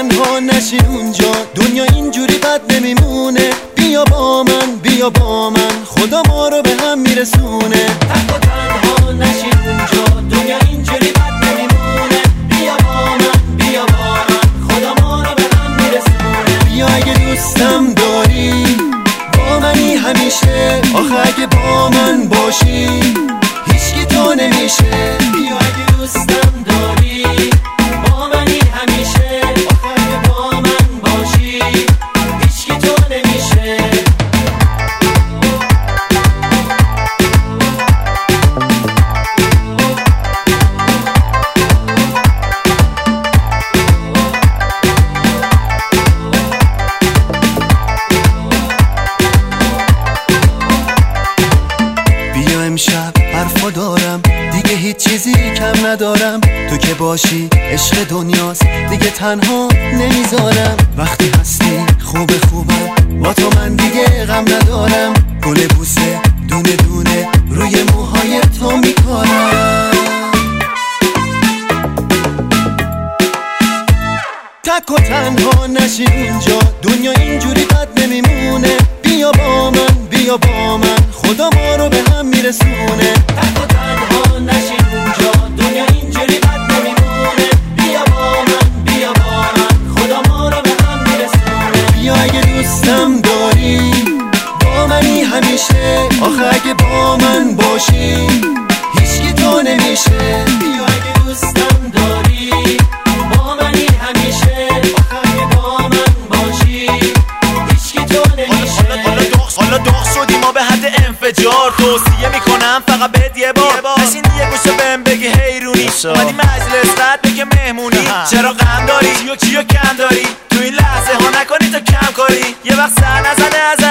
تنها نشی اونجا، دنیا اینجوری بد نمیمونه. بیا با من، بیا با من، خدا ما رو به هم میرسونه. تنها نشی اونجا، دنیا اینجوری بد نمیمونه. بیا با من، بیا با من، خدا ما رو به هم میرسونه. بیا اگه دوستم داری با منی همیشه، آخه اگه با من باشی هیچکی تو نمیشه. بیا اگه دوستم داری با منی همیشه، آخه اگه با من باشی هیچکی تو نمیشه. بیا امشب حرفا دارم، دیگه هیچ چیزی کم ندارم. تو که باشی عشق دنیاست، دیگه تنها نمیذارم. وقتی هستی خوبم، با تو من دیگه غم ندارم. گل بوسه دونه دونه روی موهای تو میکنم. تک و تنها نشی اونجا، دنیا اینجوری بد نمیمونه. بیا با من، بیا با من، خدا ما رو به هم میرسونه. تک و تنها نشی اونجا، دنیا اینجوری بد نمیمونه. بیا با من، بیا با من، خدا ما رو به هم میرسونه. بیا اگه دوستم داری با منی همیشه، آخه اگه با من باشی هیچکی تو نمیشه. بیا اگه دوستم داری با منی همیشه، آخه اگه با من باشی هیچکی تو نمیشه. حالا داغ شدی ما به حد انفجار، توصیه میکنم فقط بهت یه بار نشین یه گوشه بهم بگی حیرونی. اومدی مجلس رد بگه مهمونی، چرا غم داری کیو کم داری؟ تو این لحظه ها نکنی تو کم کاری، یه وقت سر نزنه از